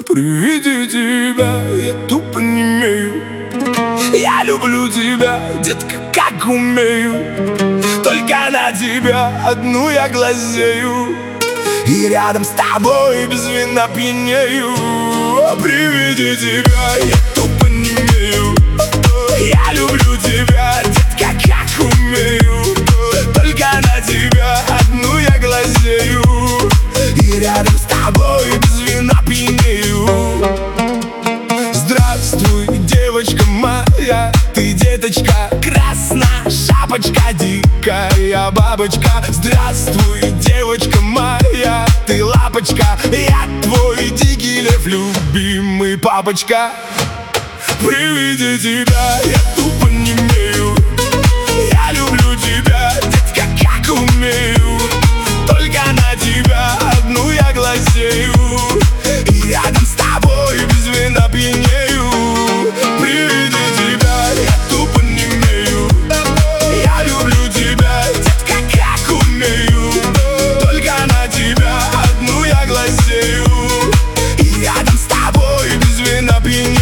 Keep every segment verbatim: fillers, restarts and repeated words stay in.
При виде тебя я тупо немею. Я люблю тебя, детка, как умею. Только на тебя одну я глазею, и рядом с тобой без вина пьянею. При виде тебя я тупо немею. Я люблю тебя, детка, как умею. Только на тебя одну я глазею, и рядом с тобой без вина пьянею. Здравствуй, девочка моя, ты деточка, красная шапочка, дикая бабочка. Здравствуй, девочка моя, ты лапочка, я твой дикий лев, любимый папочка. При виде тебя я тупо немею. Я люблю тебя, детка, как умею. Только на тебя одну я глазею, и рядом с тобой без вина пьянею. При виде тебя я тупо немею. Я люблю тебя, детка, как умею. Только на тебя одну я глазею, и рядом с тобой без вина пьянею.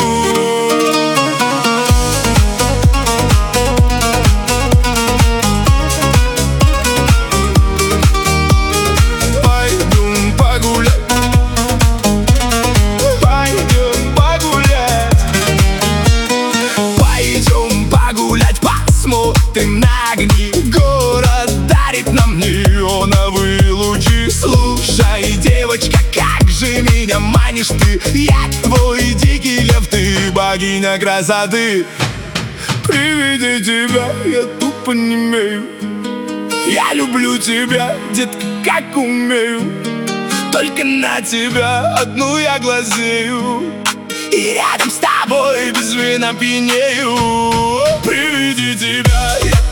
Смотрим на огни, город дарит нам неоновые лучи. Слушай, девочка, как же меня манишь ты. Я твой дикий лев, ты богиня красоты. При виде тебя я тупо немею. Я люблю тебя, детка, как умею. Только на тебя одну я глазею, и рядом с тобой без вина пьянею. При виде тебя я